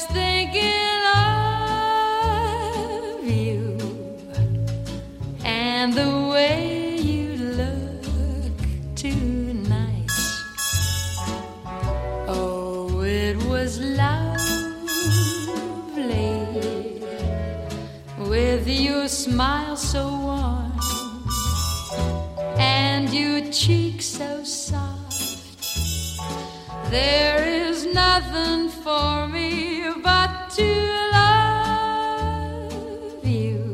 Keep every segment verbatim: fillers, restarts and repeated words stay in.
just thinking of you and the way you look tonight. Oh, it was lovely with your smile so warm and your cheek so soft. There is nothing for me but to love you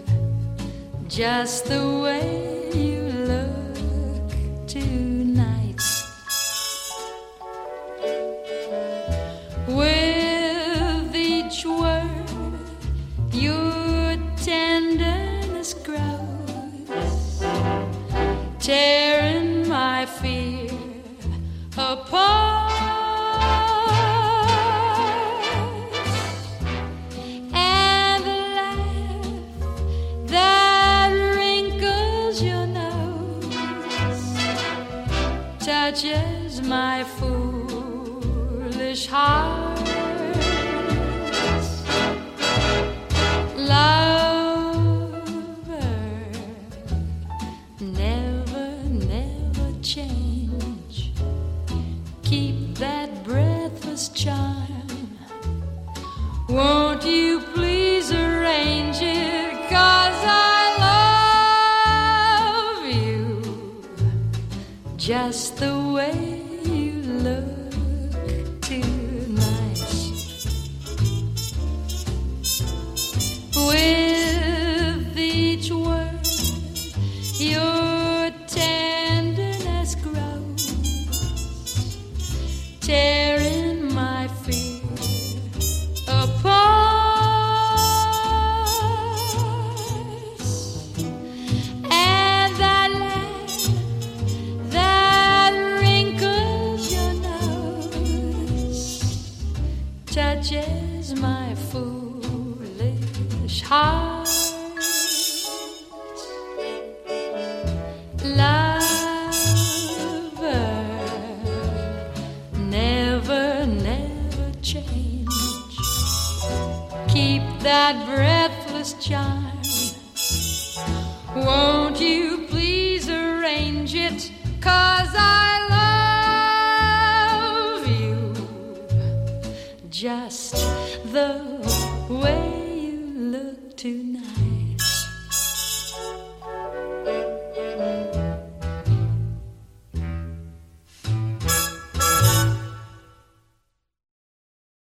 just the way you look tonight. With each word your tenderness grows, tearing my fear apart. And the laugh that wrinkles your nose touches my foolish heart. Lover, never, never change. Keep that breathless charm. Won't you please arrange it? 'Cause I love you just the way you look tonight. With each word your tenderness grows, tearing my fear apart. And that laugh that wrinkles your nose touches my foolish heart. Lover, never, never change. Keep that breathless charm. Won't you please arrange it? 'Cause I love you just the way you look tonight.